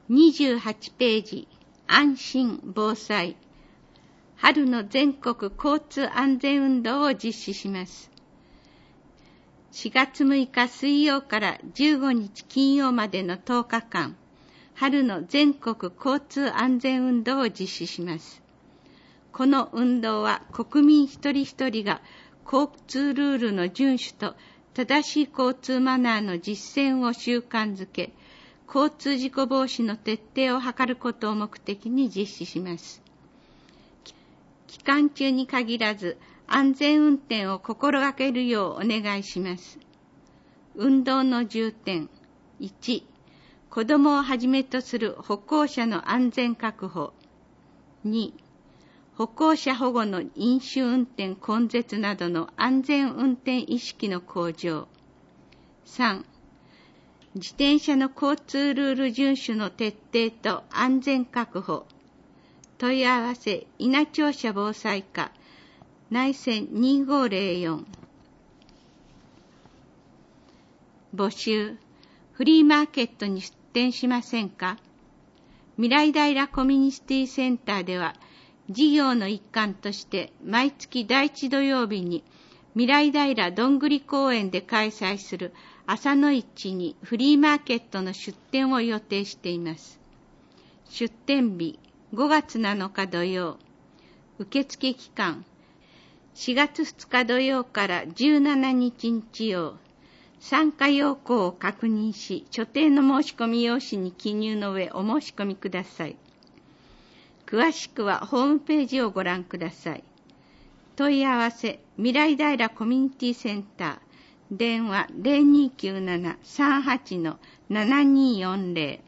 28ページ、安心防災。春の全国交通安全運動を実施します。4月6日水曜から15日金曜までの10日間、春の全国交通安全運動を実施します。この運動は国民一人一人が交通ルールの遵守と正しい交通マナーの実践を習慣づけ、交通事故防止の徹底を図ることを目的に実施します。期間中に限らず安全運転を心がけるようお願いします。運動の重点。1、子どもをはじめとする歩行者の安全確保。2、歩行者保護の飲酒運転根絶などの安全運転意識の向上。3、自転車の交通ルール遵守の徹底と安全確保。問い合わせ、稲庁舎防災課、内線2504。募集、フリーマーケットに出店しませんか？未来平コミュニティセンターでは、事業の一環として毎月第1土曜日に未来平どんぐり公園で開催する朝の市にフリーマーケットの出店を予定しています。出店日5月7日土曜。受付期間4月2日土曜から17日日曜。参加要項を確認し、所定の申し込み用紙に記入の上お申し込みください。詳しくはホームページをご覧ください。問い合わせ、未来平コミュニティセンター、電話 0297-38-7240。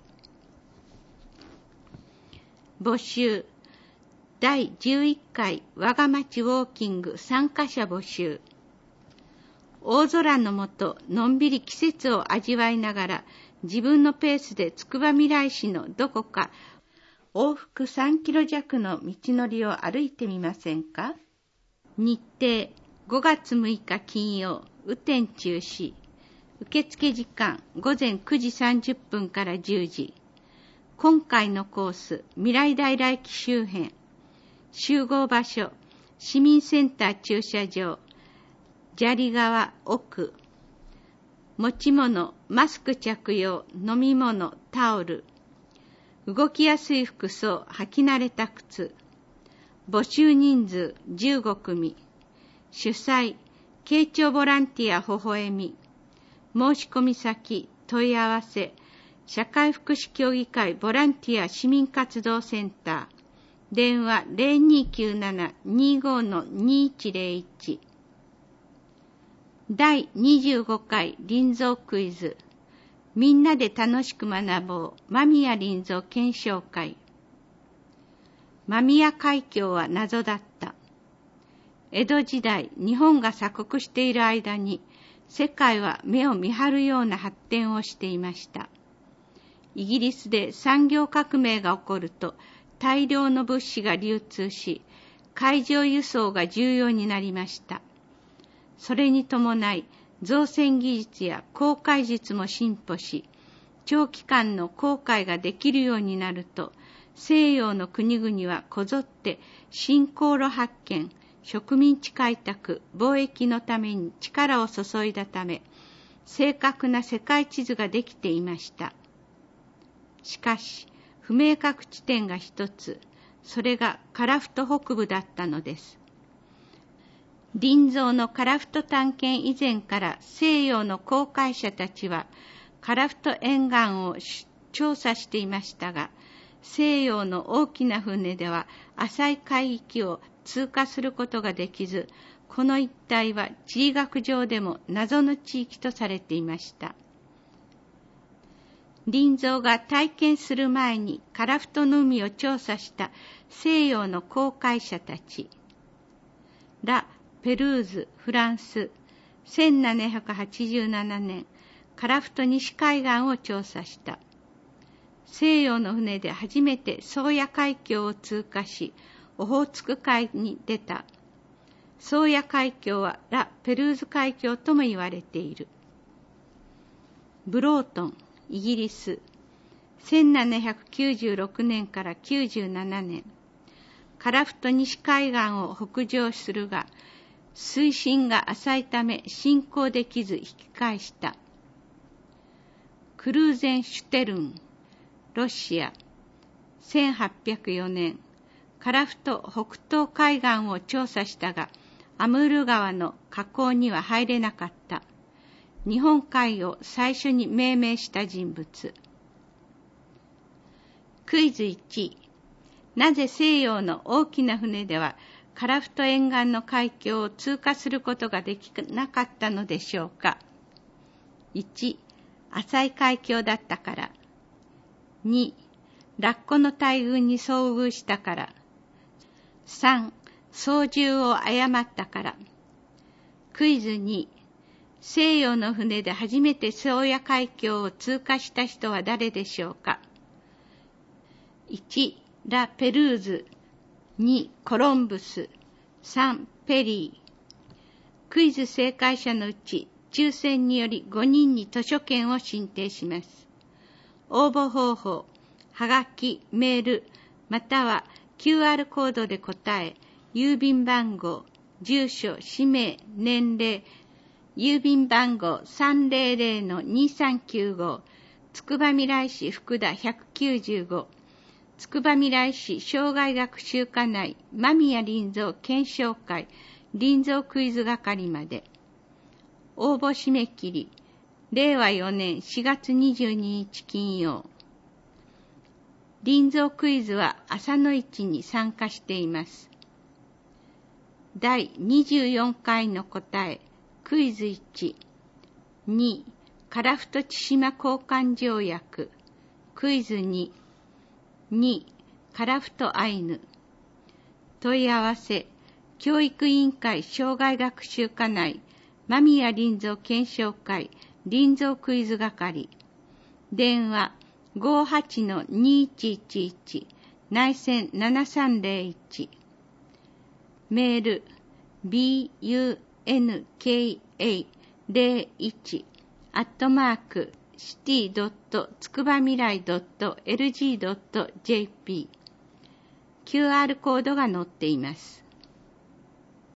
募集、第11回我が町ウォーキング参加者募集。大空の下、のんびり季節を味わいながら、自分のペースでつくばみらい市のどこか、往復3キロ弱の道のりを歩いてみませんか？日程、5月6日金曜、雨天中止。受付時間、午前9時30分から10時。今回のコース、未来平駅周辺。集合場所、市民センター駐車場。砂利川奥。持ち物、マスク着用、飲み物、タオル。動きやすい服装、履き慣れた靴。募集人数15組。主催、慶長ボランティアほほえみ。申し込み先、問い合わせ、社会福祉協議会ボランティア市民活動センター。電話 0297-25-2101。第25回林蔵クイズ。みんなで楽しく学ぼう間宮林蔵検証会。間宮海峡は謎だった。江戸時代、日本が鎖国している間に、世界は目を見張るような発展をしていました。イギリスで産業革命が起こると、大量の物資が流通し、海上輸送が重要になりました。それに伴い、造船技術や航海術も進歩し、長期間の航海ができるようになると、西洋の国々はこぞって新航路発見、植民地開拓、貿易のために力を注いだため、正確な世界地図ができていました。しかし、不明確地点が一つ、それが樺太北部だったのです。林蔵の樺太探検以前から西洋の航海者たちは樺太沿岸を調査していましたが、西洋の大きな船では浅い海域を通過することができず、この一帯は地理学上でも謎の地域とされていました。林蔵が体験する前に樺太の海を調査した西洋の航海者たち。ラ・ペルーズ、フランス、1787年、樺太西海岸を調査した。西洋の船で初めて宗谷海峡を通過し、オホーツク海に出た。宗谷海峡はラ・ペルーズ海峡とも言われている。ブロートン、イギリス、 1796年から97年、樺太西海岸を北上するが、水深が浅いため進行できず引き返した。クルーゼンシュテルン、ロシア、1804年、樺太北東海岸を調査したが、アムール川の河口には入れなかった。日本海を最初に命名した人物。クイズ1。なぜ西洋の大きな船では樺太沿岸の海峡を通過することができなかったのでしょうか。1、浅い海峡だったから。2、ラッコの大群に遭遇したから。3、操縦を誤ったから。クイズ2、西洋の船で初めて宗谷海峡を通過した人は誰でしょうか。1、ラ・ペルーズ。2、コロンブス。3、ペリー。クイズ正解者のうち、抽選により5人に図書券を進呈します。応募方法、はがき、メール、または QR コードで答え、郵便番号、住所、氏名、年齢、郵便番号 300-2395、つくばみらい市福田195、つくばみらい市障害学習課内間宮林蔵検証会林蔵クイズ係まで。応募締め切り、令和4年4月22日金曜。林蔵クイズは朝の市に参加しています。第24回の答え、クイズ1。2、樺太千島交換条約。クイズ2。2、樺太アイヌ。問い合わせ、教育委員会障害学習課内間宮林蔵検証会林蔵クイズ係。電話 58-2111 内線7301。メール bunka01@city.tsukubamirai.lg.jp。QR コードが載っています。